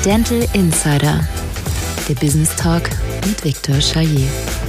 Dental Insider, der Business Talk mit Viktor Chayet.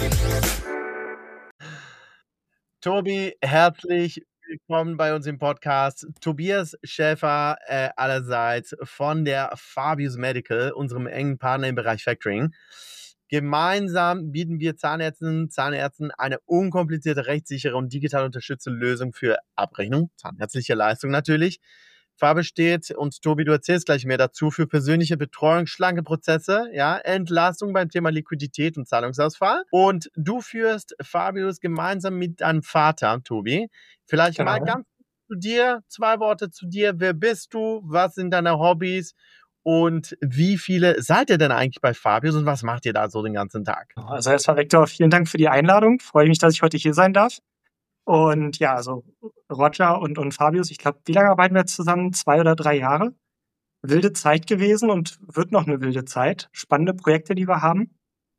Tobi, herzlich willkommen bei uns im Podcast. Tobias Schäfer allerseits von der Fabius Medical, unserem engen Partner im Bereich Factoring. Gemeinsam bieten wir Zahnärzten eine unkomplizierte, rechtssichere und digital unterstützte Lösung für Abrechnung, zahnärztliche Leistung natürlich. Fabius steht, und Tobi, du erzählst gleich mehr dazu, für persönliche Betreuung, schlanke Prozesse, ja, Entlastung beim Thema Liquidität und Zahlungsausfall. Und du führst Fabius gemeinsam mit deinem Vater, Tobi. Vielleicht mal ganz zu dir, 2 Worte zu dir. Wer bist du? Was sind deine Hobbys? Und wie viele seid ihr denn eigentlich bei Fabius und was macht ihr da so den ganzen Tag? Also erstmal, Viktor, vielen Dank für die Einladung. Freue mich, dass ich heute hier sein darf. Und ja, also Roger und Fabius, ich glaube, wie lange arbeiten wir jetzt zusammen? 2 oder 3 Jahre. Wilde Zeit gewesen und wird noch eine wilde Zeit. Spannende Projekte, die wir haben.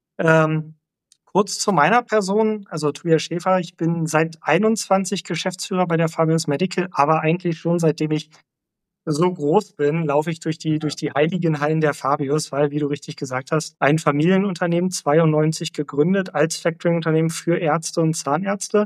Kurz zu meiner Person, also Tobias Schäfer, ich bin seit 21 Geschäftsführer bei der Fabius Medical, aber eigentlich schon seitdem ich so groß bin, laufe ich durch die heiligen Hallen der Fabius, weil, wie du richtig gesagt hast, ein Familienunternehmen, 92 gegründet als Factoring-Unternehmen für Ärzte und Zahnärzte.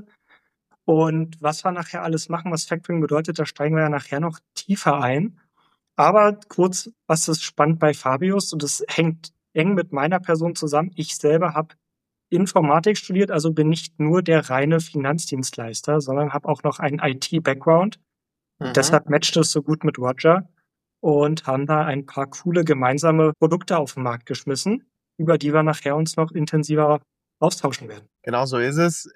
Und was wir nachher alles machen, was Factoring bedeutet, da steigen wir ja nachher noch tiefer ein. Aber kurz, was ist spannend bei Fabius? Und das hängt eng mit meiner Person zusammen. Ich selber habe Informatik studiert, also bin nicht nur der reine Finanzdienstleister, sondern habe auch noch einen IT-Background. Deshalb matcht es so gut mit Roger und haben da ein paar coole gemeinsame Produkte auf den Markt geschmissen, über die wir nachher uns noch intensiver austauschen werden. Genau so ist es.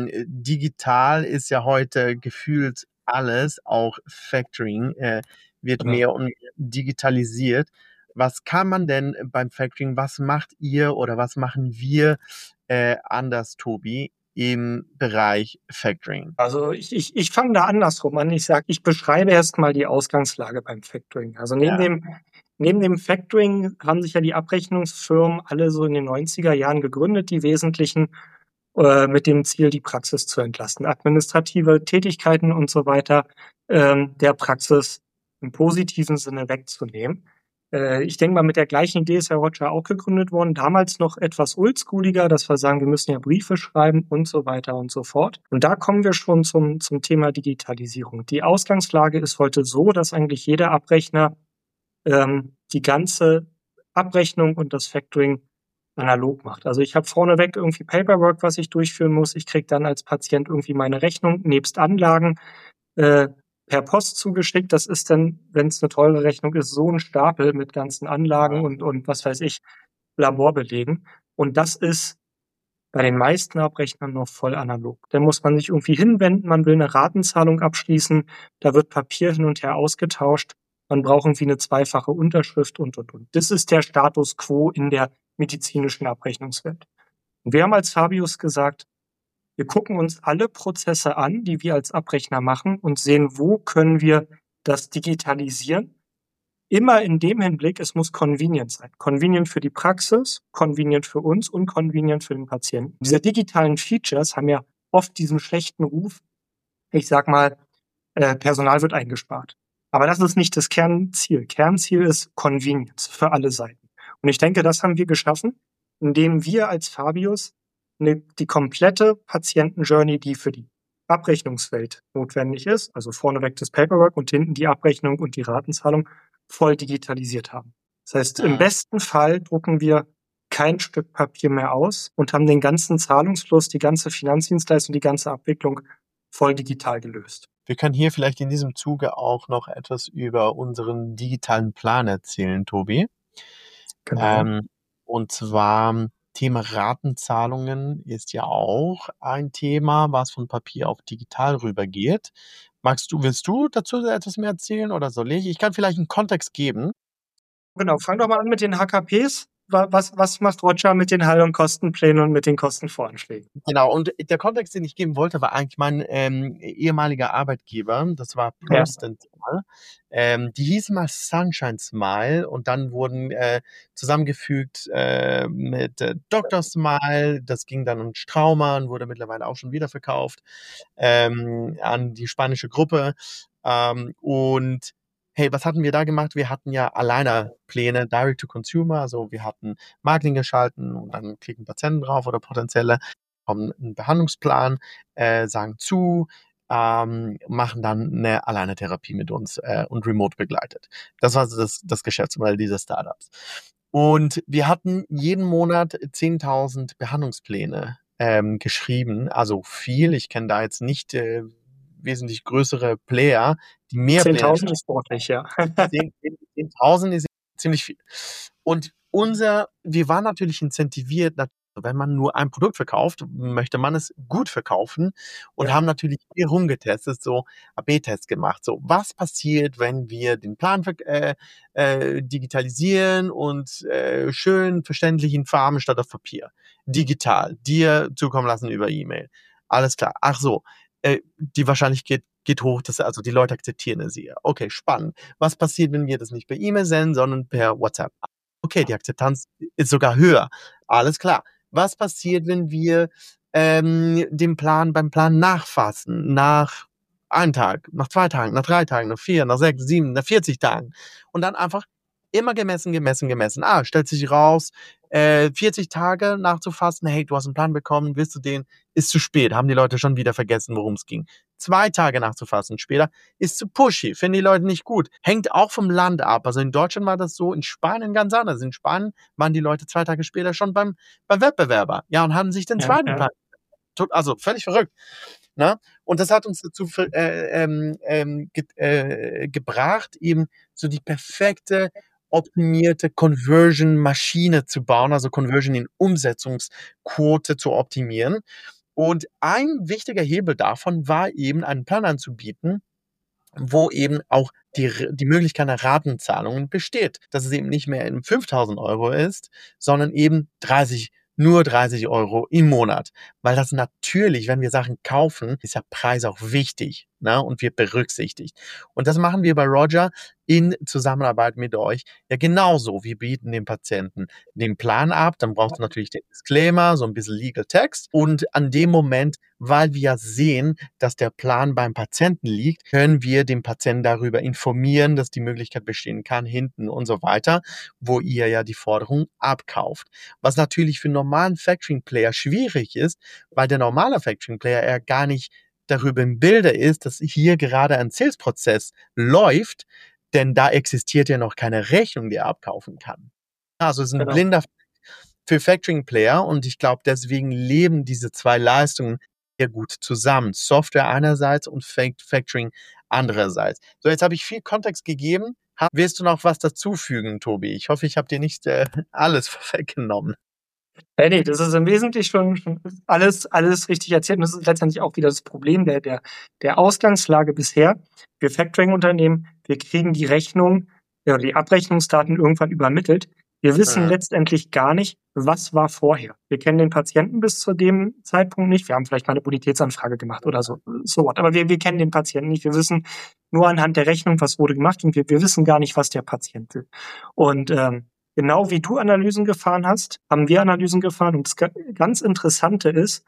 Digital ist ja heute gefühlt alles, auch Factoring wird mehr und mehr digitalisiert. Was kann man denn beim Factoring, was macht ihr oder was machen wir anders, Tobi, im Bereich Factoring? Also ich fange da andersrum an. Ich beschreibe erstmal die Ausgangslage beim Factoring. Also neben dem Factoring haben sich ja die Abrechnungsfirmen alle so in den 90er Jahren gegründet, die wesentlichen, mit dem Ziel, die Praxis zu entlasten. Administrative Tätigkeiten und so weiter der Praxis im positiven Sinne wegzunehmen. Ich denke mal, mit der gleichen Idee ist ja Roger auch gegründet worden. Damals noch etwas oldschooliger, dass wir sagen, wir müssen ja Briefe schreiben und so weiter und so fort. Und da kommen wir schon zum Thema Digitalisierung. Die Ausgangslage ist heute so, dass eigentlich jeder Abrechner die ganze Abrechnung und das Factoring analog macht. Also ich habe vorneweg irgendwie Paperwork, was ich durchführen muss. Ich kriege dann als Patient irgendwie meine Rechnung nebst Anlagen per Post zugeschickt. Das ist dann, wenn es eine teure Rechnung ist, so ein Stapel mit ganzen Anlagen und was weiß ich, Laborbelegen. Und das ist bei den meisten Abrechnern noch voll analog. Da muss man sich irgendwie hinwenden, man will eine Ratenzahlung abschließen, da wird Papier hin und her ausgetauscht, man braucht irgendwie eine zweifache Unterschrift und. Das ist der Status quo in der medizinischen Abrechnungswelt. Und wir haben als Fabius gesagt, wir gucken uns alle Prozesse an, die wir als Abrechner machen und sehen, wo können wir das digitalisieren. Immer in dem Hinblick, es muss convenient sein. Convenient für die Praxis, convenient für uns und convenient für den Patienten. Diese digitalen Features haben ja oft diesen schlechten Ruf, ich sag mal, Personal wird eingespart. Aber das ist nicht das Kernziel. Kernziel ist Convenience für alle Seiten. Und ich denke, das haben wir geschaffen, indem wir als Fabius die komplette Patienten-Journey, die für die Abrechnungswelt notwendig ist, also vorneweg das Paperwork und hinten die Abrechnung und die Ratenzahlung, voll digitalisiert haben. Das heißt, im besten Fall drucken wir kein Stück Papier mehr aus und haben den ganzen Zahlungsfluss, die ganze Finanzdienstleistung, die ganze Abwicklung voll digital gelöst. Wir können hier vielleicht in diesem Zuge auch noch etwas über unseren digitalen Plan erzählen, Tobi. Genau. Und zwar Thema Ratenzahlungen ist ja auch ein Thema, was von Papier auf digital rübergeht. Willst du dazu etwas mehr erzählen oder soll ich? Ich kann vielleicht einen Kontext geben. Genau, fang doch mal an mit den HKPs. Was macht Roger mit den Heil- und Kostenplänen und mit den Kostenvoranschlägen? Genau, und der Kontext, den ich geben wollte, war eigentlich mein ehemaliger Arbeitgeber, das war Prostental. Die hießen mal Sunshine Smile und dann wurden zusammengefügt mit Dr. Smile, das ging dann um Straumann, wurde mittlerweile auch schon wieder verkauft an die spanische Gruppe und hey, was hatten wir da gemacht? Wir hatten ja alleine Pläne, Direct to Consumer, also wir hatten Marketing geschalten und dann klicken Patienten drauf oder potenzielle, bekommen einen Behandlungsplan, sagen zu, machen dann eine Alleinetherapie mit uns und remote begleitet. Das war so das Geschäftsmodell dieser Startups. Und wir hatten jeden Monat 10.000 Behandlungspläne geschrieben, also viel. Ich kenne da jetzt nicht wesentlich größere Player, die mehr Pläne 10.000 ist sportlich, ja. 10.000 ist ziemlich viel. Und wir waren natürlich incentiviert, wenn man nur ein Produkt verkauft, möchte man es gut verkaufen und haben natürlich hier rumgetestet, so AB-Tests gemacht. So, was passiert, wenn wir den Plan digitalisieren und schön verständlich in Farben statt auf Papier? Digital, dir zukommen lassen über E-Mail. Alles klar. Ach so, die Wahrscheinlichkeit geht hoch, also die Leute akzeptieren es hier. Okay, spannend. Was passiert, wenn wir das nicht per E-Mail senden, sondern per WhatsApp? Okay, die Akzeptanz ist sogar höher. Alles klar. Was passiert, wenn wir beim Plan nachfassen? Nach einem Tag, nach 2 Tagen, nach 3 Tagen, nach 4, nach 6, 7, nach 40 Tagen. Und dann einfach immer gemessen. Stellt sich raus, 40 Tage nachzufassen, hey, du hast einen Plan bekommen, willst du den? Ist zu spät, haben die Leute schon wieder vergessen, worum es ging. 2 Tage nachzufassen später ist zu pushy, finden die Leute nicht gut. Hängt auch vom Land ab. Also in Deutschland war das so, in Spanien ganz anders. In Spanien waren die Leute 2 Tage später schon beim Wettbewerber. Ja, und haben sich den zweiten Plan. Also völlig verrückt. Ne? Und das hat uns dazu gebracht, eben so die perfekte optimierte Conversion-Maschine zu bauen, also Conversion in Umsetzungsquote zu optimieren. Und ein wichtiger Hebel davon war eben, einen Plan anzubieten, wo eben auch die Möglichkeit einer Ratenzahlungen besteht. Dass es eben nicht mehr in 5.000 Euro ist, sondern eben nur 30 Euro im Monat. Weil das natürlich, wenn wir Sachen kaufen, ist der Preis auch wichtig, ne? Und wird berücksichtigt. Und das machen wir bei Roger in Zusammenarbeit mit euch ja genauso. Wir bieten dem Patienten den Plan ab, dann brauchst du natürlich den Disclaimer, so ein bisschen Legal Text. Und an dem Moment, weil wir sehen, dass der Plan beim Patienten liegt, können wir den Patienten darüber informieren, dass die Möglichkeit bestehen kann, hinten und so weiter, wo ihr ja die Forderung abkauft. Was natürlich für einen normalen Factoring-Player schwierig ist, weil der normale Factoring-Player eher gar nicht darüber im Bilde ist, dass hier gerade ein Sales-Prozess läuft, denn da existiert ja noch keine Rechnung, die er abkaufen kann. Also es ist ein blinder für Factoring-Player und ich glaube, deswegen leben diese 2 Leistungen sehr gut zusammen. Software einerseits und Factoring andererseits. So, jetzt habe ich viel Kontext gegeben. Willst du noch was dazufügen, Tobi? Ich hoffe, ich habe dir nicht alles vorweggenommen. Nee, das ist im Wesentlichen schon alles richtig erzählt. Und das ist letztendlich auch wieder das Problem der Ausgangslage bisher. Wir Factoring-Unternehmen, wir kriegen die Rechnung, die Abrechnungsdaten irgendwann übermittelt. Wir wissen letztendlich gar nicht, was war vorher. Wir kennen den Patienten bis zu dem Zeitpunkt nicht. Wir haben vielleicht mal eine Bonitätsanfrage gemacht oder so what. Aber wir kennen den Patienten nicht. Wir wissen nur anhand der Rechnung, was wurde gemacht und wir wissen gar nicht, was der Patient will. Und genau wie du Analysen gefahren hast, haben wir Analysen gefahren. Und das ganz Interessante ist,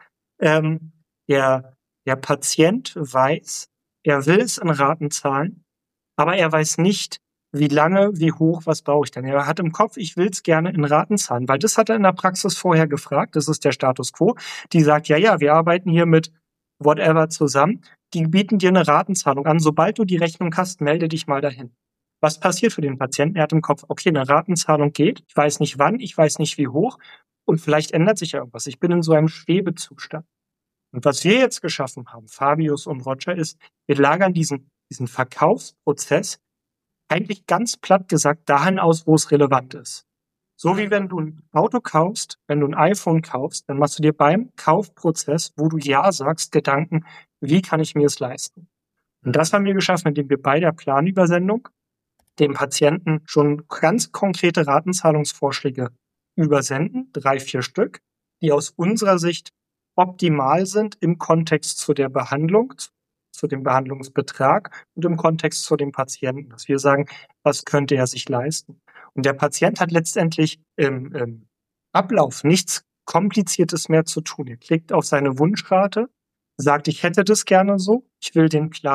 der Patient weiß, er will es in Raten zahlen, aber er weiß nicht, wie lange, wie hoch, was brauche ich denn? Er hat im Kopf, ich will es gerne in Raten zahlen, weil das hat er in der Praxis vorher gefragt. Das ist der Status quo. Die sagt, ja, wir arbeiten hier mit whatever zusammen. Die bieten dir eine Ratenzahlung an. Sobald du die Rechnung hast, melde dich mal dahin. Was passiert für den Patienten? Er hat im Kopf, okay, eine Ratenzahlung geht. Ich weiß nicht wann, ich weiß nicht wie hoch. Und vielleicht ändert sich ja irgendwas. Ich bin in so einem Schwebezustand. Und was wir jetzt geschaffen haben, Fabius und Roger, ist, wir lagern diesen Verkaufsprozess eigentlich ganz platt gesagt dahin aus, wo es relevant ist. So wie wenn du ein Auto kaufst, wenn du ein iPhone kaufst, dann machst du dir beim Kaufprozess, wo du Ja sagst, Gedanken, wie kann ich mir es leisten? Und das haben wir geschaffen, indem wir bei der Planübersendung dem Patienten schon ganz konkrete Ratenzahlungsvorschläge übersenden, 3, 4 Stück, die aus unserer Sicht optimal sind im Kontext zu der Behandlung, zu dem Behandlungsbetrag und im Kontext zu dem Patienten, dass wir sagen, was könnte er sich leisten? Und der Patient hat letztendlich im Ablauf nichts Kompliziertes mehr zu tun. Er klickt auf seine Wunschrate, sagt, ich hätte das gerne so, ich will den Plan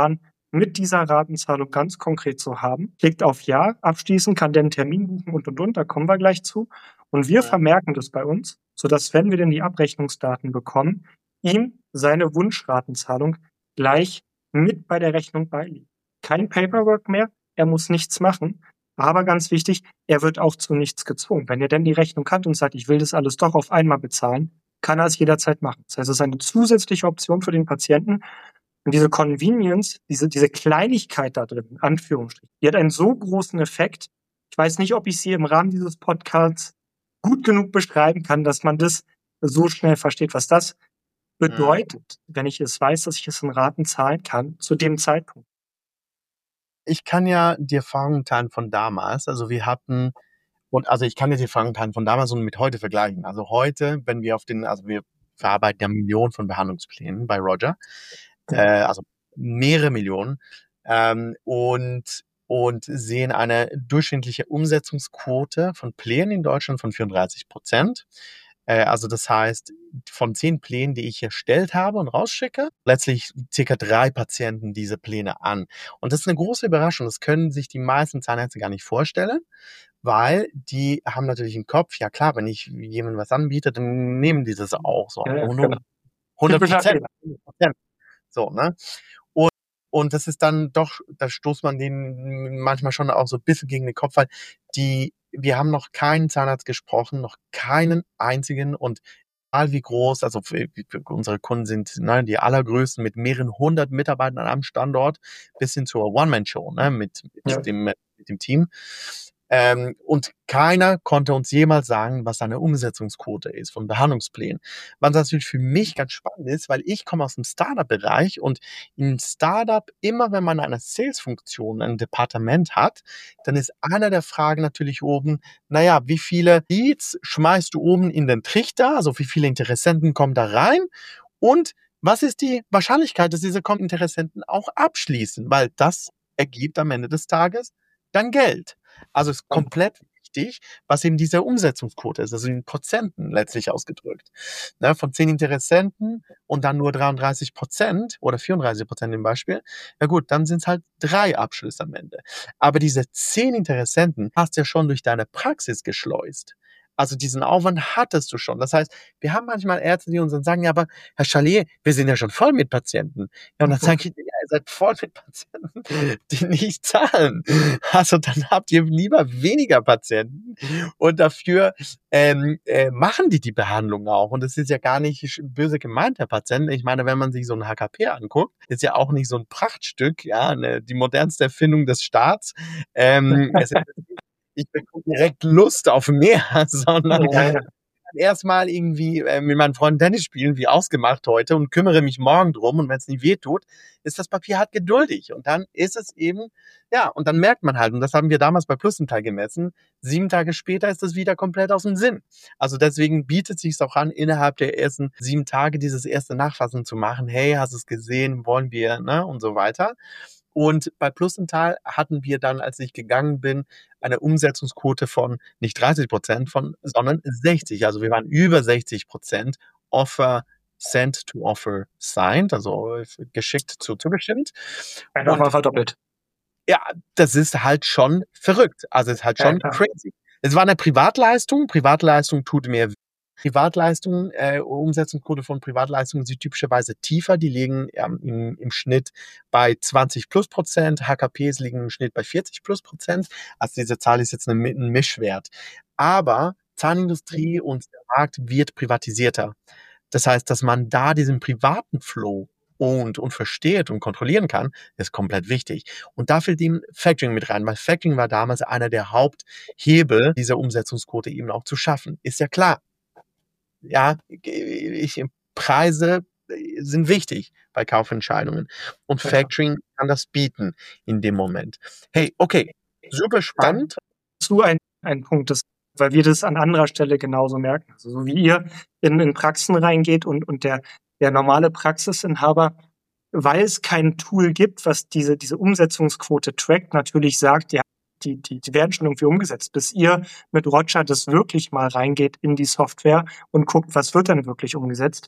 mit dieser Ratenzahlung ganz konkret zu haben, klickt auf Ja, abschließen, kann den Termin buchen und, da kommen wir gleich zu. Und wir vermerken das bei uns, sodass, wenn wir denn die Abrechnungsdaten bekommen, ihm seine Wunschratenzahlung gleich mit bei der Rechnung beiliegt. Kein Paperwork mehr, er muss nichts machen, aber ganz wichtig, er wird auch zu nichts gezwungen. Wenn er denn die Rechnung hat und sagt, ich will das alles doch auf einmal bezahlen, kann er es jederzeit machen. Das heißt, es ist eine zusätzliche Option für den Patienten. Und diese Convenience, diese Kleinigkeit da drin, in Anführungsstrichen, die hat einen so großen Effekt. Ich weiß nicht, ob ich sie im Rahmen dieses Podcasts gut genug beschreiben kann, dass man das so schnell versteht, was das bedeutet, wenn ich es weiß, dass ich es in Raten zahlen kann, zu dem Zeitpunkt. Ich kann ja die Erfahrungen teilen von damals. Also ich kann dir die Erfahrungen teilen von damals und mit heute vergleichen. Also heute, wenn wir wir verarbeiten ja Millionen von Behandlungsplänen bei Roger, also mehrere Millionen, und sehen eine durchschnittliche Umsetzungsquote von Plänen in Deutschland von 34%. Also das heißt, von 10 Plänen, die ich erstellt habe und rausschicke, letztlich circa 3 Patienten diese Pläne an. Und das ist eine große Überraschung. Das können sich die meisten Zahnärzte gar nicht vorstellen, weil die haben natürlich im Kopf, ja klar, wenn ich jemandem was anbiete, dann nehmen die das auch so. Ja, 100%. So, ne? Und das ist dann doch, da stoßt man denen manchmal schon auch so ein bisschen gegen den Kopf, weil wir haben noch keinen Zahnarzt gesprochen, noch keinen einzigen, und egal wie groß, also unsere Kunden sind die allergrößten mit mehreren 100 Mitarbeitern am Standort, bis hin zur One-Man-Show, ne, mit dem Team. Und keiner konnte uns jemals sagen, was eine Umsetzungsquote ist von Behandlungsplänen. Was natürlich für mich ganz spannend ist, weil ich komme aus dem Startup-Bereich, und im Startup, immer wenn man eine Sales-Funktion, ein Departement hat, dann ist einer der Fragen natürlich oben, wie viele Leads schmeißt du oben in den Trichter, also wie viele Interessenten kommen da rein, und was ist die Wahrscheinlichkeit, dass diese Interessenten auch abschließen, weil das ergibt am Ende des Tages dann Geld. Also es ist komplett wichtig, was eben diese Umsetzungsquote ist, also in Prozenten letztlich ausgedrückt. Ne, von 10 Interessenten und dann nur 33% oder 34% im Beispiel, ja gut, dann sind es halt 3 Abschlüsse am Ende. Aber diese 10 Interessenten hast du ja schon durch deine Praxis geschleust. Also diesen Aufwand hattest du schon. Das heißt, wir haben manchmal Ärzte, die uns dann sagen, ja, aber Herr Chalier, wir sind ja schon voll mit Patienten. Ja, und dann sage ich, ja, ihr seid voll mit Patienten, die nicht zahlen. Also dann habt ihr lieber weniger Patienten, und dafür machen die Behandlung auch. Und das ist ja gar nicht böse gemeint, Herr Patient. Ich meine, wenn man sich so ein HKP anguckt, ist ja auch nicht so ein Prachtstück, die modernste Erfindung des Staats. Ich bekomme direkt Lust auf mehr, sondern erstmal irgendwie mit meinen Freunden Tennis spielen, wie ausgemacht heute, und kümmere mich morgen drum, und wenn es nicht weh tut, ist das Papier halt geduldig, und dann ist es eben, und dann merkt man halt, und das haben wir damals bei Plusenthal gemessen, 7 Tage später ist das wieder komplett aus dem Sinn. Also deswegen bietet es sich auch an, innerhalb der ersten 7 Tage dieses erste Nachfassen zu machen. Hey, hast du es gesehen, wollen wir, ne, und so weiter. Und bei Plusenthal hatten wir dann, als ich gegangen bin, eine Umsetzungsquote von nicht 30%, sondern 60. Also wir waren über 60% Offer sent to Offer signed, also geschickt zugestimmt. Einfach verdoppelt. Ja, das ist halt schon verrückt. Also es ist halt schon crazy. Es war eine Privatleistung. Privatleistung tut mehr. Privatleistungen, Umsetzungsquote von Privatleistungen sind typischerweise tiefer. Die liegen im Schnitt bei 20+%. HKPs liegen im Schnitt bei 40+%. Also diese Zahl ist jetzt ein Mischwert. Aber Zahnindustrie und der Markt wird privatisierter. Das heißt, dass man da diesen privaten Flow und versteht und kontrollieren kann, ist komplett wichtig. Und da fällt ihm Factoring mit rein, weil Factoring war damals einer der Haupthebel, diese Umsetzungsquote eben auch zu schaffen. Ist ja klar. Ja, Preise sind wichtig bei Kaufentscheidungen, und Factoring kann das bieten in dem Moment. Hey, okay, super spannend. Zu ein Punkt, weil wir das an anderer Stelle genauso merken. Also so wie ihr in Praxen reingeht und der normale Praxisinhaber, weil es kein Tool gibt, was diese Umsetzungsquote trackt, natürlich sagt, ja, die werden schon irgendwie umgesetzt, bis ihr mit Roger das wirklich mal reingeht in die Software und guckt, was wird dann wirklich umgesetzt.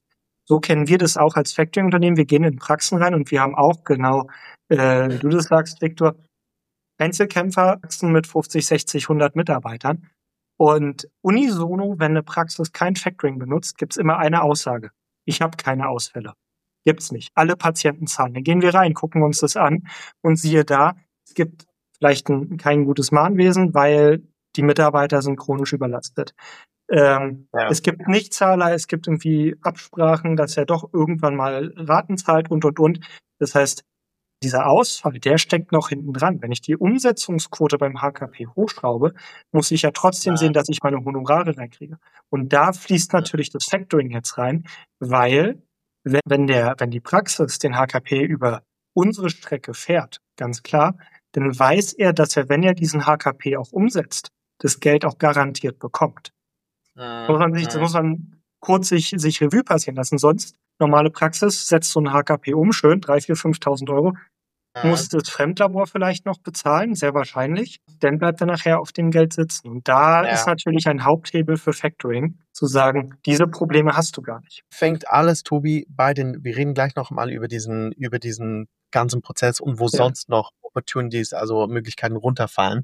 So kennen wir das auch als Factoring-Unternehmen. Wir gehen in Praxen rein und wir haben auch genau, wie du das sagst, Viktor, Einzelkämpfer, Praxen mit 50, 60, 100 Mitarbeitern. Und unisono, wenn eine Praxis kein Factoring benutzt, gibt's immer eine Aussage. Ich habe keine Ausfälle. Gibt's nicht. Alle Patienten zahlen. Dann gehen wir rein, gucken uns das an und siehe da, es gibt vielleicht kein gutes Mahnwesen, weil die Mitarbeiter sind chronisch überlastet. Es gibt Nichtzahler, es gibt irgendwie Absprachen, dass er doch irgendwann mal Raten zahlt und. Das heißt, dieser Ausfall, der steckt noch hinten dran. Wenn ich die Umsetzungsquote beim HKP hochschraube, muss ich ja trotzdem sehen, dass ich meine Honorare reinkriege. Und da fließt natürlich das Factoring jetzt rein, weil wenn die Praxis den HKP über unsere Strecke fährt, ganz klar, dann weiß er, dass er, wenn er diesen HKP auch umsetzt, das Geld auch garantiert bekommt. Das muss man kurz sich Revue passieren lassen. Sonst, normale Praxis, setzt so ein HKP um, schön, 3.000, 4.000, 5.000 Euro. Muss das Fremdlabor vielleicht noch bezahlen, sehr wahrscheinlich. Dann bleibt er nachher auf dem Geld sitzen. Und da ist natürlich ein Haupthebel für Factoring, zu sagen, diese Probleme hast du gar nicht. Fängt alles, Tobi, wir reden gleich noch mal über diesen ganzen Prozess und wo sonst noch Opportunities, also Möglichkeiten runterfallen.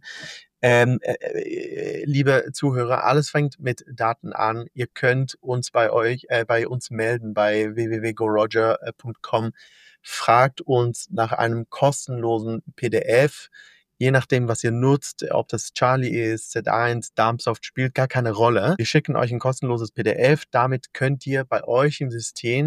Liebe Zuhörer, alles fängt mit Daten an. Ihr könnt uns bei uns melden bei www.goroger.com. Fragt uns nach einem kostenlosen PDF. Je nachdem, was ihr nutzt, ob das Charlie ist, Z1, Darmsoft, spielt gar keine Rolle. Wir schicken euch ein kostenloses PDF. Damit könnt ihr bei euch im System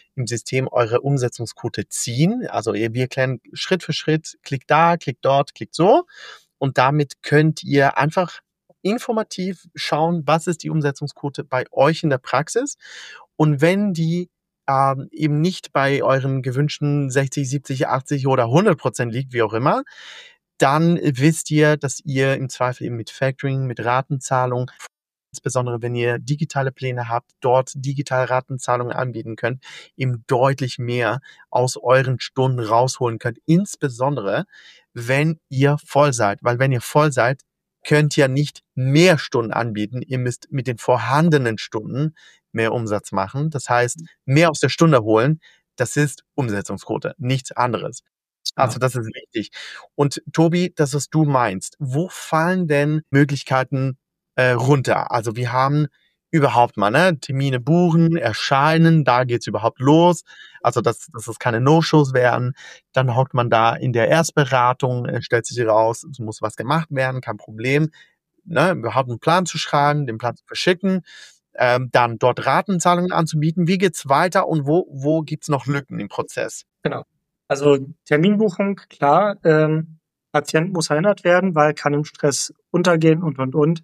eure Umsetzungsquote ziehen. Also wir klären Schritt für Schritt, klickt da, klickt dort, klickt so. Und damit könnt ihr einfach informativ schauen, was ist die Umsetzungsquote bei euch in der Praxis. Und wenn die eben nicht bei euren gewünschten 60, 70, 80 oder 100% liegt, wie auch immer, dann wisst ihr, dass ihr im Zweifel eben mit Factoring, mit Ratenzahlung, insbesondere wenn ihr digitale Pläne habt, dort digitale Ratenzahlungen anbieten könnt, eben deutlich mehr aus euren Stunden rausholen könnt. Insbesondere, wenn ihr voll seid. Weil wenn ihr voll seid, könnt ihr nicht mehr Stunden anbieten. Ihr müsst mit den vorhandenen Stunden mehr Umsatz machen. Das heißt, mehr aus der Stunde holen. Das ist Umsetzungsquote, nichts anderes. Also das ist wichtig. Und Tobi, das, was du meinst, wo fallen denn Möglichkeiten runter? Also wir haben überhaupt mal Termine buchen, erscheinen, da geht's überhaupt los. Also dass es keine No-Shows werden. Dann hockt man da in der Erstberatung, stellt sich raus, es muss was gemacht werden, kein Problem. Überhaupt einen Plan zu schreiben, den Plan zu verschicken, dann dort Ratenzahlungen anzubieten. Wie geht's weiter und wo gibt's noch Lücken im Prozess? Genau. Also Terminbuchung, klar, Patient muss erinnert werden, weil kann im Stress untergehen und.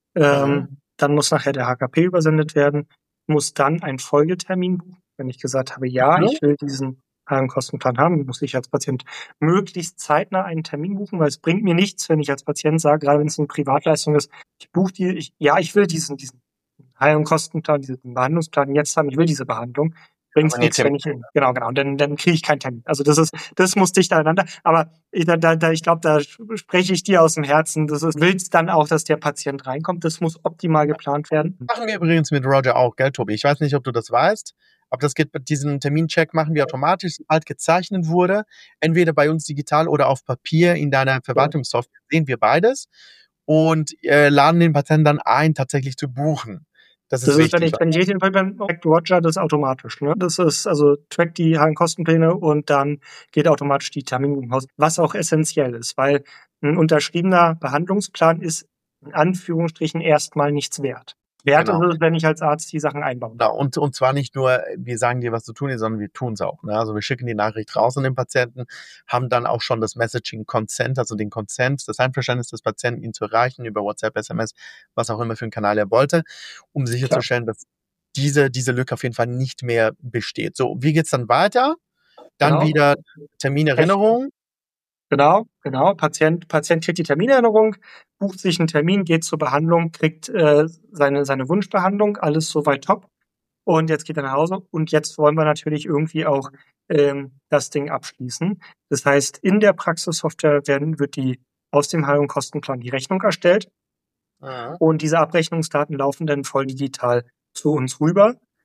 Dann muss nachher der HKP übersendet werden, muss dann ein Folgetermin buchen. Wenn ich gesagt habe, ich will diesen Kostenplan haben, muss ich als Patient möglichst zeitnah einen Termin buchen, weil es bringt mir nichts, wenn ich als Patient sage, gerade wenn es eine Privatleistung ist, ich will diesen Kostenplan, diesen Behandlungsplan jetzt haben, ich will diese Behandlung. Bringt's nichts, wenn ich genau. Und dann kriege ich keinen Termin. Also das muss dicht aneinander. Aber ich glaube, da spreche ich dir aus dem Herzen. Willst dann auch, dass der Patient reinkommt. Das muss optimal geplant werden. Machen wir übrigens mit Roger auch, gell, Tobi? Ich weiß nicht, ob du das weißt, aber das geht, diesen Termincheck machen wir automatisch, sobald gezeichnet wurde. Entweder bei uns digital oder auf Papier in deiner Verwaltungssoftware sehen wir beides und laden den Patienten dann ein, tatsächlich zu buchen. Das ist wichtig. Wenn ich jeden Fall beim Roger, das ist automatisch. Ne? Das ist, also trackt die Kostenpläne und dann geht automatisch die Terminbuchung raus, was auch essentiell ist, weil ein unterschriebener Behandlungsplan ist in Anführungsstrichen erstmal nichts wert. Wert ist es, wenn ich als Arzt die Sachen einbaue. Ja, und zwar nicht nur, wir sagen dir, was zu tun ist, sondern wir tun es auch. Ne? Also wir schicken die Nachricht raus an den Patienten, haben dann auch schon das Messaging Consent, also den Consent, das Einverständnis des Patienten, ihn zu erreichen über WhatsApp, SMS, was auch immer für einen Kanal er wollte, um sicherzustellen, dass diese Lücke auf jeden Fall nicht mehr besteht. So, wie geht's dann weiter? Dann wieder Terminerinnerung. Genau. Patient kriegt die Terminerinnerung, bucht sich einen Termin, geht zur Behandlung, kriegt seine Wunschbehandlung, alles soweit top. Und jetzt geht er nach Hause und jetzt wollen wir natürlich irgendwie auch das Ding abschließen. Das heißt, in der Praxissoftware wird aus dem Heilung-Kostenplan die Rechnung erstellt. Und diese Abrechnungsdaten laufen dann voll digital zu uns rüber.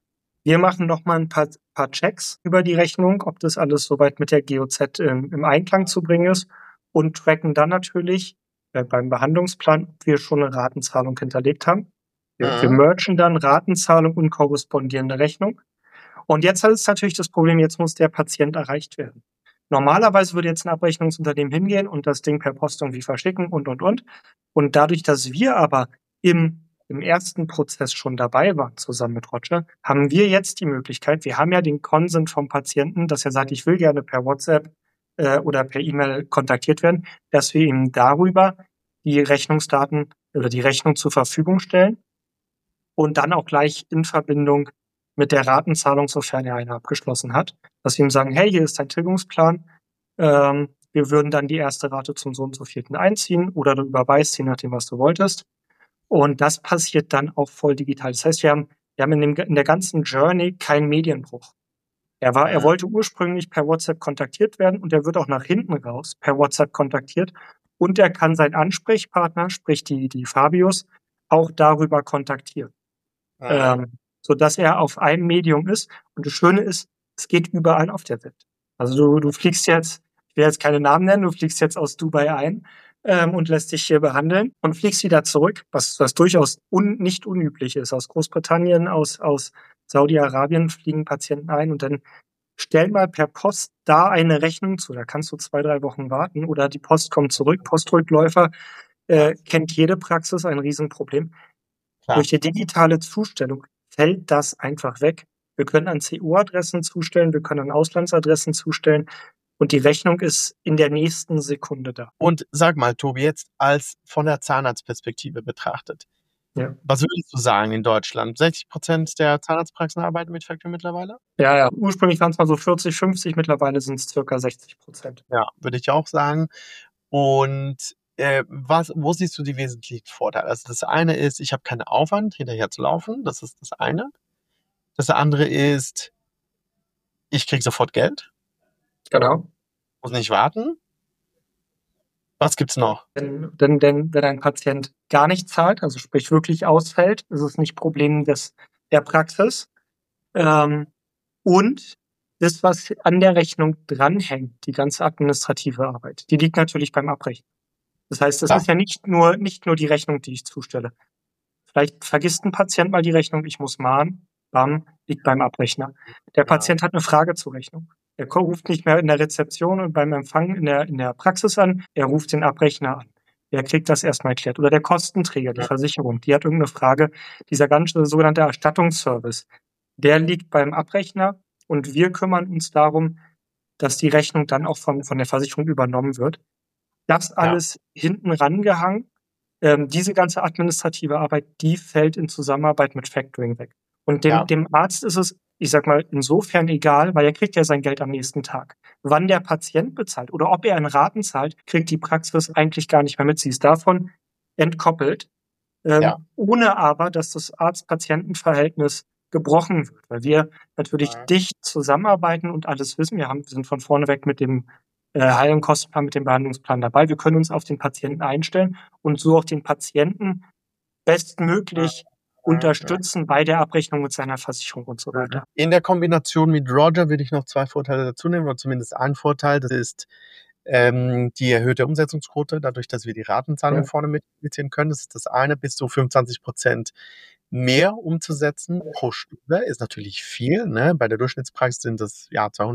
Wir machen nochmal ein paar Checks über die Rechnung, ob das alles soweit mit der GOZ im Einklang zu bringen ist und tracken dann natürlich beim Behandlungsplan, ob wir schon eine Ratenzahlung hinterlegt haben. Wir mergen dann Ratenzahlung und korrespondierende Rechnung. Und jetzt ist natürlich das Problem, jetzt muss der Patient erreicht werden. Normalerweise würde jetzt ein Abrechnungsunternehmen hingehen und das Ding per Post irgendwie verschicken und. Und dadurch, dass wir aber im ersten Prozess schon dabei waren, zusammen mit Roger, haben wir jetzt die Möglichkeit, wir haben ja den Consent vom Patienten, dass er sagt, ich will gerne per WhatsApp oder per E-Mail kontaktiert werden, dass wir ihm darüber die Rechnungsdaten oder die Rechnung zur Verfügung stellen und dann auch gleich in Verbindung mit der Ratenzahlung, sofern er eine abgeschlossen hat, dass wir ihm sagen, hey, hier ist dein Tilgungsplan, wir würden dann die erste Rate zum so und so vierten einziehen oder du überweist, je nachdem, was du wolltest. Und das passiert dann auch voll digital. Das heißt, wir haben in der ganzen Journey keinen Medienbruch. Er wollte ursprünglich per WhatsApp kontaktiert werden und er wird auch nach hinten raus per WhatsApp kontaktiert und er kann seinen Ansprechpartner, sprich die Fabius, auch darüber kontaktieren. Sodass er auf einem Medium ist. Und das Schöne ist, es geht überall auf der Welt. Also du fliegst jetzt, ich will jetzt keine Namen nennen, du fliegst jetzt aus Dubai ein und lässt dich hier behandeln und fliegst wieder zurück, was durchaus nicht unüblich ist. Aus Großbritannien, aus Saudi-Arabien fliegen Patienten ein und dann stell mal per Post da eine Rechnung zu. Da kannst du 2-3 Wochen warten oder die Post kommt zurück. Postrückläufer kennt jede Praxis, ein Riesenproblem. Klar. Durch die digitale Zustellung fällt das einfach weg. Wir können an CU-Adressen zustellen, wir können an Auslandsadressen zustellen und die Rechnung ist in der nächsten Sekunde da. Und sag mal, Tobi, jetzt als von der Zahnarztperspektive betrachtet, was würdest du sagen in Deutschland? 60% der Zahnarztpraxen arbeiten mit Factoring mittlerweile? Ja. Ursprünglich waren es mal so 40, 50, mittlerweile sind es circa 60%. Ja, würde ich auch sagen. Und wo siehst du die wesentlichen Vorteile? Also das eine ist, ich habe keinen Aufwand, hinterher zu laufen. Das ist das eine. Das andere ist, ich kriege sofort Geld. Genau. Muss nicht warten. Was gibt's noch? Denn wenn ein Patient gar nicht zahlt, also sprich wirklich ausfällt, ist es nicht Problem der Praxis. Und das, was an der Rechnung dranhängt, die ganze administrative Arbeit, die liegt natürlich beim Abrechnen. Das heißt, das ist ja nicht nur die Rechnung, die ich zustelle. Vielleicht vergisst ein Patient mal die Rechnung, ich muss mahnen, bam, liegt beim Abrechner. Der Patient hat eine Frage zur Rechnung. Er ruft nicht mehr in der Rezeption und beim Empfang in der Praxis an, er ruft den Abrechner an. Der kriegt das erstmal erklärt. Oder der Kostenträger, die Versicherung, die hat irgendeine Frage. Dieser ganze sogenannte Erstattungsservice, der liegt beim Abrechner und wir kümmern uns darum, dass die Rechnung dann auch von der Versicherung übernommen wird. Das alles hinten rangehangen, diese ganze administrative Arbeit, die fällt in Zusammenarbeit mit Factoring weg. Und dem Arzt ist es, ich sag mal, insofern egal, weil er kriegt ja sein Geld am nächsten Tag. Wann der Patient bezahlt oder ob er in Raten zahlt, kriegt die Praxis eigentlich gar nicht mehr mit. Sie ist davon entkoppelt, ohne aber, dass das Arzt-Patienten-Verhältnis gebrochen wird, weil wir natürlich dicht zusammenarbeiten und alles wissen. Wir sind von vorne weg mit dem Heil- und Kostenplan, mit dem Behandlungsplan dabei. Wir können uns auf den Patienten einstellen und so auch den Patienten bestmöglich unterstützen bei der Abrechnung mit seiner Versicherung und so weiter. In der Kombination mit Roger würde ich noch 2 Vorteile dazu nehmen, oder zumindest einen Vorteil. Das ist die erhöhte Umsetzungsquote, dadurch, dass wir die Ratenzahlung vorne mitziehen können. Das ist das eine, bis zu 25% mehr umzusetzen pro Stunde ist natürlich viel. Ne? Bei der Durchschnittspraxis sind das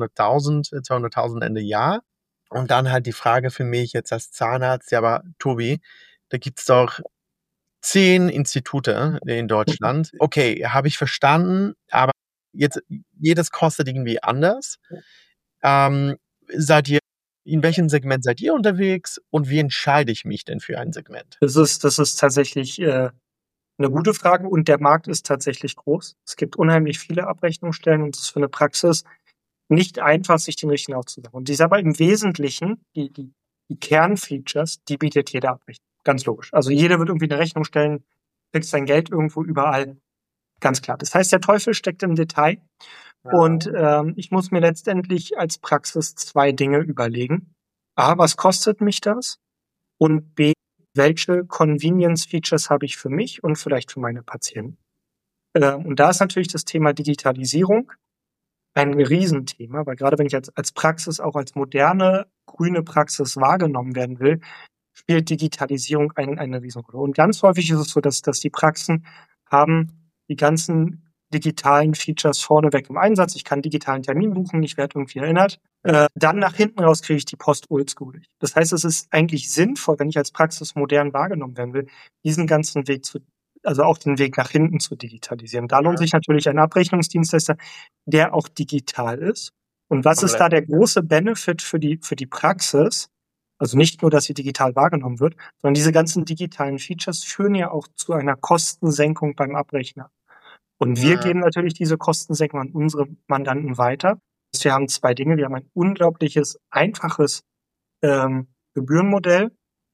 200.000 Ende Jahr. Und dann halt die Frage für mich jetzt als Zahnarzt, ja, aber Tobi, da gibt's doch 10 Institute in Deutschland. Okay, habe ich verstanden, aber jetzt jedes kostet irgendwie anders. In welchem Segment seid ihr unterwegs und wie entscheide ich mich denn für ein Segment? Das ist tatsächlich eine gute Frage und der Markt ist tatsächlich groß. Es gibt unheimlich viele Abrechnungsstellen und es ist für eine Praxis nicht einfach, sich den richtigen aufzusagen. Und ich sage mal, im Wesentlichen, die Kernfeatures, die bietet jede Abrechnung. Ganz logisch. Also jeder wird irgendwie eine Rechnung stellen, kriegt sein Geld irgendwo überall. Ganz klar. Das heißt, der Teufel steckt im Detail. Und ich muss mir letztendlich als Praxis 2 Dinge überlegen. A, was kostet mich das? Und B, welche Convenience-Features habe ich für mich und vielleicht für meine Patienten? Und da ist natürlich das Thema Digitalisierung ein Riesenthema, weil gerade wenn ich als Praxis, auch als moderne, grüne Praxis wahrgenommen werden will, spielt Digitalisierung eine Riesenrolle. Und ganz häufig ist es so, dass die Praxen haben die ganzen digitalen Features vorneweg im Einsatz. Ich kann digitalen Termin buchen, ich werde irgendwie erinnert. Dann nach hinten raus kriege ich die Post oldschoolig. Das heißt, es ist eigentlich sinnvoll, wenn ich als Praxis modern wahrgenommen werden will, diesen ganzen Weg also auch den Weg nach hinten zu digitalisieren. Da lohnt sich natürlich ein Abrechnungsdienstleister, der auch digital ist. Und was ist da der große Benefit für die Praxis? Also nicht nur, dass sie digital wahrgenommen wird, sondern diese ganzen digitalen Features führen ja auch zu einer Kostensenkung beim Abrechner. Und wir geben natürlich diese Kostensenkung an unsere Mandanten weiter. Wir haben 2 Dinge. Wir haben ein unglaubliches, einfaches Gebührenmodell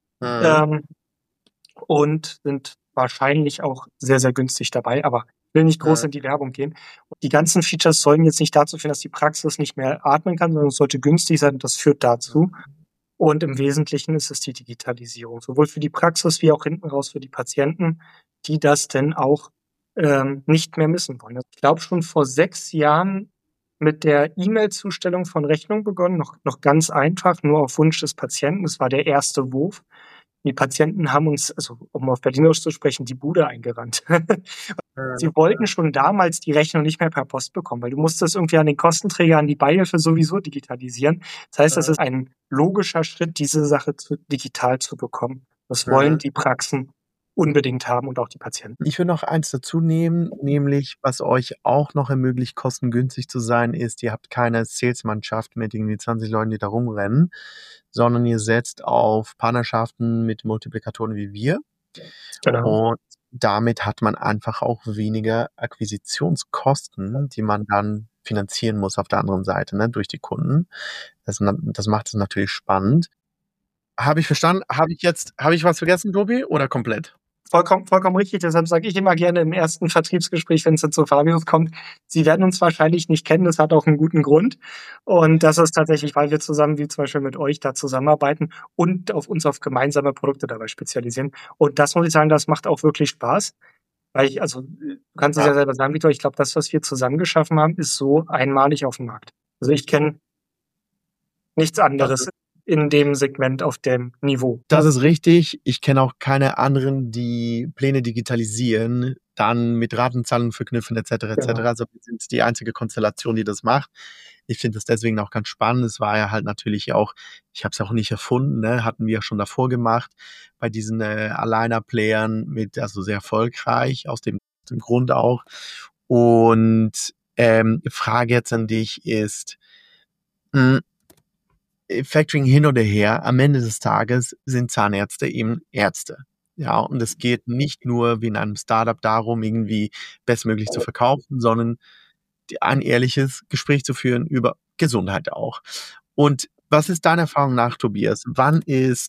und sind wahrscheinlich auch sehr, sehr günstig dabei, aber ich will nicht groß in die Werbung gehen. Und die ganzen Features sollen jetzt nicht dazu führen, dass die Praxis nicht mehr atmen kann, sondern es sollte günstig sein und das führt dazu. Und im Wesentlichen ist es die Digitalisierung, sowohl für die Praxis wie auch hinten raus für die Patienten, die das denn auch nicht mehr missen wollen. Ich glaube, schon vor 6 Jahren mit der E-Mail-Zustellung von Rechnungen begonnen, noch ganz einfach, nur auf Wunsch des Patienten. Das war der erste Wurf. Die Patienten haben uns, also um auf Berlinerisch zu sprechen, die Bude eingerannt. Sie wollten schon damals die Rechnung nicht mehr per Post bekommen, weil du musstest irgendwie an den Kostenträger, an die Beihilfe sowieso digitalisieren. Das heißt, es ist ein logischer Schritt, diese Sache digital zu bekommen. Das wollen die Praxen unbedingt haben und auch die Patienten. Ich würde noch eins dazu nehmen, nämlich was euch auch noch ermöglicht, kostengünstig zu sein, ist, ihr habt keine Salesmannschaft mit irgendwie 20 Leuten, die da rumrennen, sondern ihr setzt auf Partnerschaften mit Multiplikatoren wie wir. Genau. Und damit hat man einfach auch weniger Akquisitionskosten, die man dann finanzieren muss auf der anderen Seite, ne, durch die Kunden. Das macht es natürlich spannend. Habe ich verstanden? Habe ich was vergessen, Tobi, oder komplett? Vollkommen richtig. Deshalb sage ich immer gerne im ersten Vertriebsgespräch, wenn es dann zu Fabius kommt, Sie werden uns wahrscheinlich nicht kennen, das hat auch einen guten Grund. Und das ist tatsächlich, weil wir zusammen, wie zum Beispiel mit euch, da zusammenarbeiten und uns auf gemeinsame Produkte dabei spezialisieren. Und das muss ich sagen, das macht auch wirklich Spaß. Weil du kannst es ja selber sagen, Victor, ich glaube, das, was wir zusammen geschaffen haben, ist so einmalig auf dem Markt. Also ich kenne nichts anderes in dem Segment auf dem Niveau. Das ist richtig. Ich kenne auch keine anderen, die Pläne digitalisieren, dann mit Ratenzahlungen verknüpfen etc. etc. Genau. Also wir sind die einzige Konstellation, die das macht. Ich finde das deswegen auch ganz spannend. Es war ja halt natürlich auch, ich habe es auch nicht erfunden, ne? Hatten wir schon davor gemacht, bei diesen Aligner-Playern also sehr erfolgreich, aus dem Grund auch. Und Frage jetzt an dich ist, Factoring hin oder her, am Ende des Tages sind Zahnärzte eben Ärzte. Ja, und es geht nicht nur wie in einem Startup darum, irgendwie bestmöglich zu verkaufen, sondern ein ehrliches Gespräch zu führen über Gesundheit auch. Und was ist deine Erfahrung nach, Tobias? Wann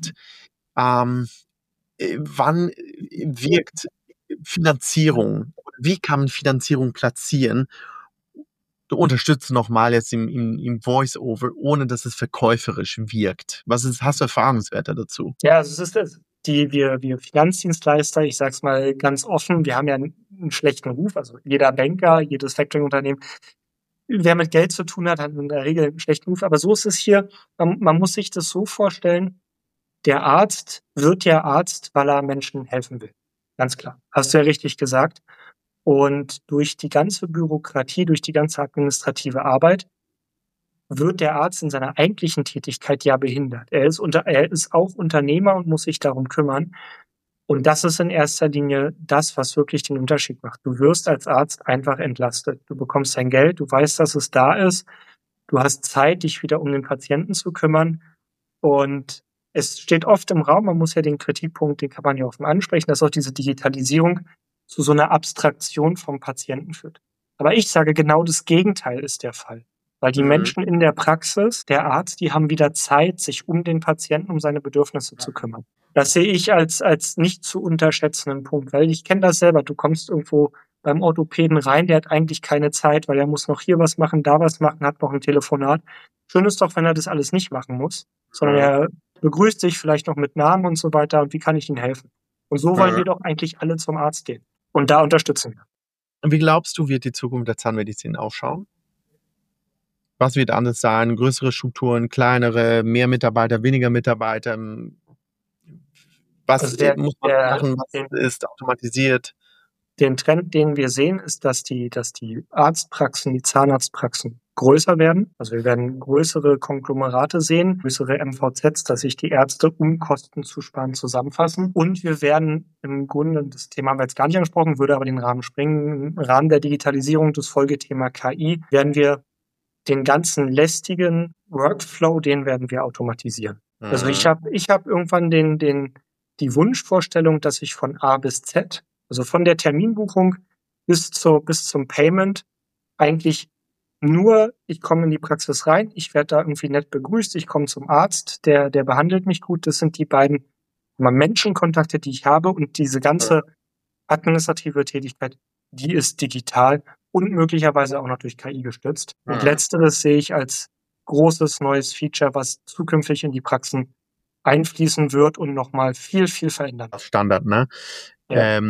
wirkt Finanzierung? Wie kann man Finanzierung platzieren? Du unterstützt nochmal jetzt im Voice-Over, ohne dass es verkäuferisch wirkt. Hast du Erfahrungswerte dazu? Ja, also es ist das. Wir Finanzdienstleister, ich sag's mal ganz offen, wir haben ja einen schlechten Ruf. Also jeder Banker, jedes Factoring-Unternehmen, wer mit Geld zu tun hat, hat in der Regel einen schlechten Ruf. Aber so ist es hier. Man muss sich das so vorstellen, der Arzt wird ja Arzt, weil er Menschen helfen will. Ganz klar. Hast du ja richtig gesagt. Und durch die ganze Bürokratie, durch die ganze administrative Arbeit wird der Arzt in seiner eigentlichen Tätigkeit ja behindert. Er ist auch Unternehmer und muss sich darum kümmern. Und das ist in erster Linie das, was wirklich den Unterschied macht. Du wirst als Arzt einfach entlastet. Du bekommst dein Geld, du weißt, dass es da ist. Du hast Zeit, dich wieder um den Patienten zu kümmern. Und es steht oft im Raum, man muss ja den Kritikpunkt, den kann man ja offen ansprechen, dass auch diese Digitalisierung zu so einer Abstraktion vom Patienten führt. Aber ich sage, genau das Gegenteil ist der Fall. Weil die Menschen in der Praxis, der Arzt, die haben wieder Zeit, sich um den Patienten, um seine Bedürfnisse zu kümmern. Das sehe ich als nicht zu unterschätzenden Punkt, weil ich kenne das selber. Du kommst irgendwo beim Orthopäden rein, der hat eigentlich keine Zeit, weil er muss noch hier was machen, da was machen, hat noch ein Telefonat. Schön ist doch, wenn er das alles nicht machen muss, sondern er begrüßt sich vielleicht noch mit Namen und so weiter und wie kann ich Ihnen helfen? Und so wollen wir doch eigentlich alle zum Arzt gehen. Und da unterstützen wir. Wie glaubst du, wird die Zukunft der Zahnmedizin ausschauen? Was wird anders sein? Größere Strukturen, kleinere, mehr Mitarbeiter, weniger Mitarbeiter? Was Also der, muss man der, machen? Was den, ist automatisiert? den Trend, den wir sehen, ist, dass die Arztpraxen, die Zahnarztpraxen größer werden. Also wir werden größere Konglomerate sehen, größere MVZs, dass sich die Ärzte, um Kosten zu sparen, zusammenfassen. Und wir werden im Grunde, das Thema haben wir jetzt gar nicht angesprochen, würde aber den Rahmen sprengen, im Rahmen der Digitalisierung, das Folgethema KI, werden wir den ganzen lästigen Workflow, den werden wir automatisieren. Also ich hab irgendwann die Wunschvorstellung, dass ich von A bis Z, also von der Terminbuchung bis zum Payment, eigentlich nur, ich komme in die Praxis rein, ich werde da irgendwie nett begrüßt, ich komme zum Arzt, der behandelt mich gut. Das sind die beiden Menschenkontakte, die ich habe, und diese ganze administrative Tätigkeit, die ist digital und möglicherweise auch noch durch KI gestützt. Und letzteres sehe ich als großes neues Feature, was zukünftig in die Praxen einfließen wird und nochmal viel, viel verändern. Standard, ne? Ja.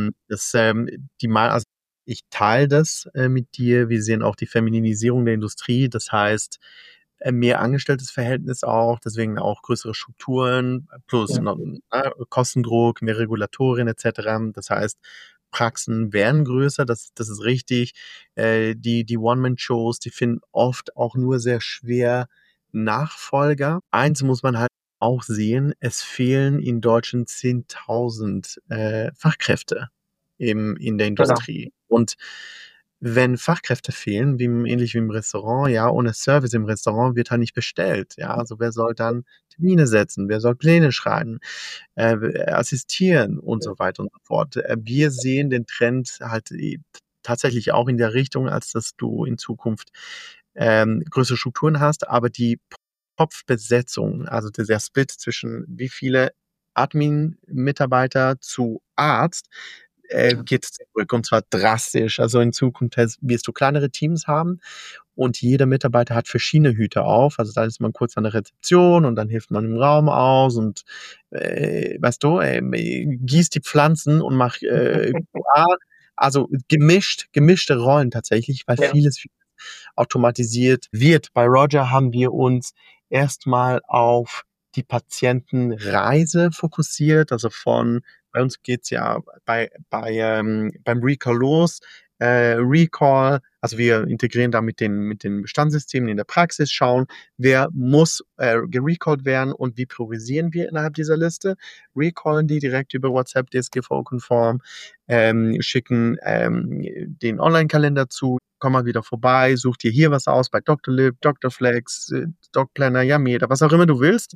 Also ich teile das mit dir. Wir sehen auch die Femininisierung der Industrie. Das heißt, mehr angestelltes Verhältnis auch, deswegen auch größere Strukturen, plus Ja. noch, Kostendruck, mehr Regulatorien etc. Das heißt, Praxen werden größer, das ist richtig. Die One-Man-Shows, die finden oft auch nur sehr schwer Nachfolger. Eins muss man halt auch sehen, es fehlen in Deutschland 10.000 Fachkräfte in der Industrie. Und wenn Fachkräfte fehlen, ähnlich wie im Restaurant, ja, ohne Service im Restaurant wird halt nicht bestellt. Ja, also wer soll dann Termine setzen? Wer soll Pläne schreiben, assistieren und so weiter und so fort. Wir sehen den Trend halt tatsächlich auch in der Richtung, als dass du in Zukunft größere Strukturen hast, aber die Kopfbesetzung, also der Split zwischen wie viele Admin-Mitarbeiter zu Arzt, geht zurück, und zwar drastisch. Also in Zukunft wirst du kleinere Teams haben und jeder Mitarbeiter hat verschiedene Hüte auf. Also da ist man kurz an der Rezeption und dann hilft man im Raum aus und weißt du, gießt die Pflanzen und macht QA. Also gemischte Rollen tatsächlich, weil vieles automatisiert wird. Bei Roger haben wir uns erstmal auf die Patientenreise fokussiert, also bei uns geht's ja beim Recall los. Recall, also wir integrieren da mit den Bestandssystemen in der Praxis, schauen, wer muss gerecallt werden und wie priorisieren wir innerhalb dieser Liste. Recallen die direkt über WhatsApp, DSGVO-konform, schicken den Online-Kalender zu, komm mal wieder vorbei, such dir hier was aus bei Dr. Lib, Dr. Flex, DocPlanner, Yameda, was auch immer du willst,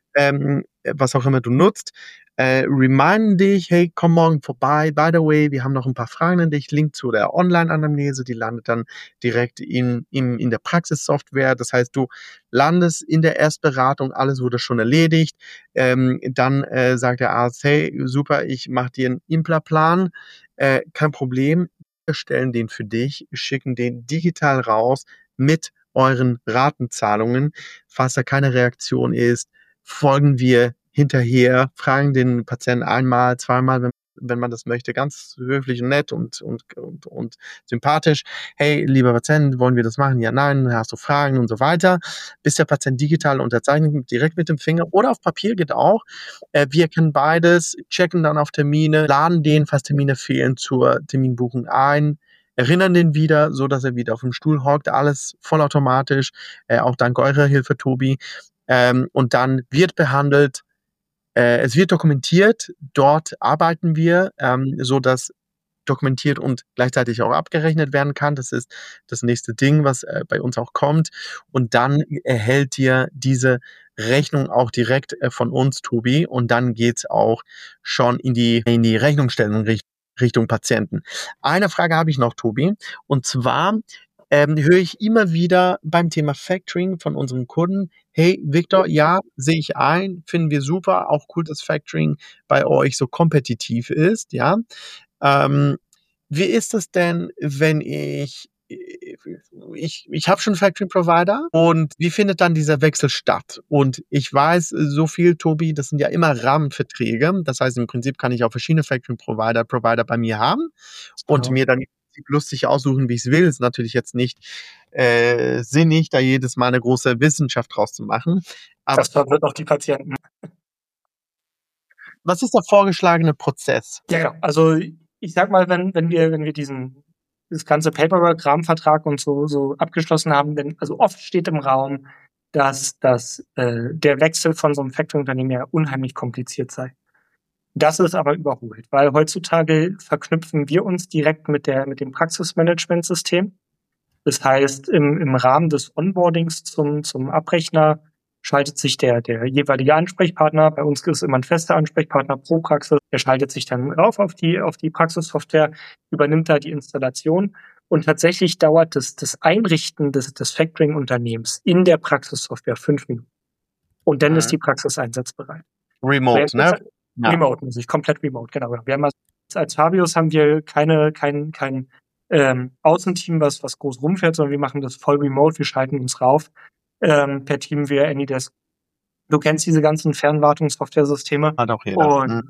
was auch immer du nutzt. Reminden dich, hey, komm morgen vorbei. By the way, wir haben noch ein paar Fragen an dich. Link zu der Online-Anamnese, die landet dann direkt in der Praxissoftware. Das heißt, du landest in der Erstberatung, alles wurde schon erledigt. Dann sagt der Arzt, hey, super, ich mache dir einen Impla-Plan. Kein Problem. Wir stellen den für dich, schicken den digital raus mit euren Ratenzahlungen. Falls da keine Reaktion ist, folgen wir hinterher, fragen den Patienten einmal, zweimal, wenn man das möchte, ganz höflich und nett und sympathisch. Hey, lieber Patient, wollen wir das machen? Ja, nein, hast du Fragen und so weiter. Bis der Patient digital unterzeichnet, direkt mit dem Finger oder auf Papier geht auch. Wir können beides, checken dann auf Termine, laden den, falls Termine fehlen, zur Terminbuchung ein, erinnern den wieder, so dass er wieder auf dem Stuhl hockt, alles vollautomatisch, auch dank eurer Hilfe, Tobi. Und dann wird behandelt, es wird dokumentiert, dort arbeiten wir, so dass dokumentiert und gleichzeitig auch abgerechnet werden kann. Das ist das nächste Ding, was bei uns auch kommt. Und dann erhält ihr diese Rechnung auch direkt von uns, Tobi. Und dann geht's auch schon in die Rechnungsstellung Richtung Patienten. Eine Frage habe ich noch, Tobi. Und zwar höre ich immer wieder beim Thema Factoring von unseren Kunden, hey, Victor, ja, sehe ich ein, finden wir super, auch cool, dass Factoring bei euch so kompetitiv ist, ja. Wie ist das denn, wenn ich habe schon einen Factoring-Provider und wie findet dann dieser Wechsel statt? Und ich weiß so viel, Tobi, das sind ja immer Rahmenverträge. Das heißt, im Prinzip kann ich auch verschiedene Factoring-Provider bei mir haben und mir dann lustig aussuchen, wie ich es will. Ist natürlich jetzt nicht sinnig, da jedes Mal eine große Wissenschaft draus zu machen. Aber Das verwirrt auch die Patienten. was ist der vorgeschlagene Prozess? Ja, genau. Also ich sag mal, wenn wir das ganze Paperwork-Rahmenvertrag und so abgeschlossen haben, denn also oft steht im Raum, dass der Wechsel von so einem Factoring-Unternehmen ja unheimlich kompliziert sei. Das ist aber überholt, weil heutzutage verknüpfen wir uns direkt mit dem Praxismanagementsystem. Das heißt, im Rahmen des Onboardings zum Abrechner schaltet sich der jeweilige Ansprechpartner, bei uns ist immer ein fester Ansprechpartner pro Praxis, der schaltet sich dann rauf auf die Praxissoftware, übernimmt da die Installation und tatsächlich dauert das Einrichten des Factoring-Unternehmens in der Praxissoftware 5 Minuten. Und dann ist die Praxis einsatzbereit. Remote, ne? Ja. Remote, muss ich komplett remote, genau. Wir haben als Fabius haben wir kein Außenteam, was groß rumfährt, sondern wir machen das voll remote, wir schalten uns rauf per Team via AnyDesk. Du kennst diese ganzen Fernwartungssoftware-Systeme. Hat auch jeder.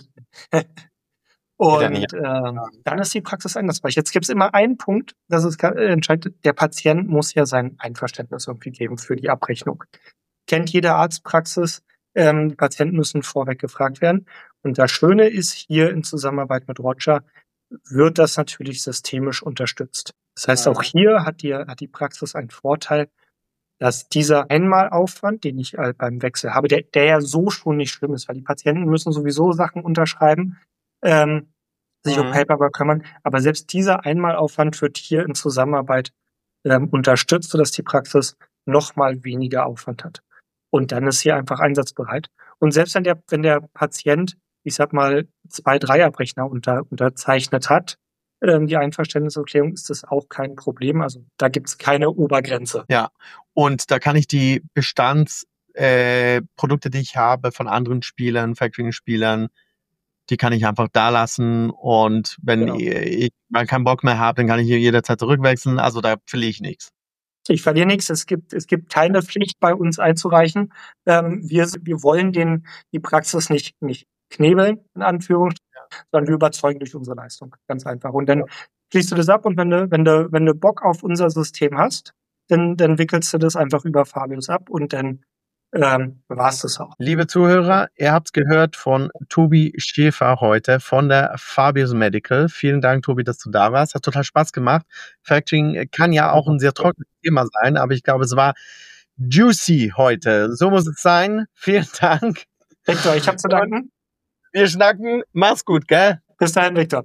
Und dann ist die Praxis einsatzbereit. Jetzt gibt es immer einen Punkt, das ist entscheidend, der Patient muss ja sein Einverständnis irgendwie geben für die Abrechnung. Kennt jede Arztpraxis, die Patienten müssen vorweg gefragt werden. Und das Schöne ist, hier in Zusammenarbeit mit Roger wird das natürlich systemisch unterstützt. Das heißt, auch hier hat die Praxis einen Vorteil, dass dieser Einmalaufwand, den ich beim Wechsel habe, der ja so schon nicht schlimm ist, weil die Patienten müssen sowieso Sachen unterschreiben, sich um Paperwork kümmern, aber selbst dieser Einmalaufwand wird hier in Zusammenarbeit unterstützt, sodass die Praxis noch mal weniger Aufwand hat. Und dann ist sie einfach einsatzbereit. Und selbst wenn der Patient, ich sag mal, 2, 3 Abrechner unterzeichnet hat, die Einverständniserklärung, ist das auch kein Problem. Also da gibt es keine Obergrenze. Ja, und da kann ich die Bestandsprodukte, die ich habe von anderen Spielern, Factoring-Spielern, die kann ich einfach da lassen. Und wenn ich mal keinen Bock mehr habe, dann kann ich hier jederzeit zurückwechseln. Also da verliere ich nichts. Ich verliere nichts. Es gibt keine Pflicht, bei uns einzureichen. Wir wollen die Praxis nicht knebeln, in Anführungsstrichen, sondern wir überzeugen durch unsere Leistung. Ganz einfach. Und dann schließt du das ab und wenn du Bock auf unser System hast, dann wickelst du das einfach über Fabius ab und dann war's das auch. Liebe Zuhörer, ihr habt's gehört von Tobi Schäfer heute von der Fabius Medical. Vielen Dank, Tobi, dass du da warst. Hat total Spaß gemacht. Factoring kann ja auch ein sehr trockenes Thema sein, aber ich glaube, es war juicy heute. So muss es sein. Vielen Dank. Viktor, ich habe zu danken. Wir schnacken. Mach's gut, gell? Bis dahin, Viktor.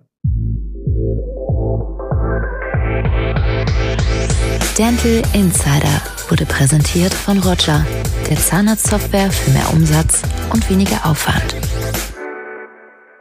Dental Insider wurde präsentiert von Roger, der Zahnarztsoftware für mehr Umsatz und weniger Aufwand.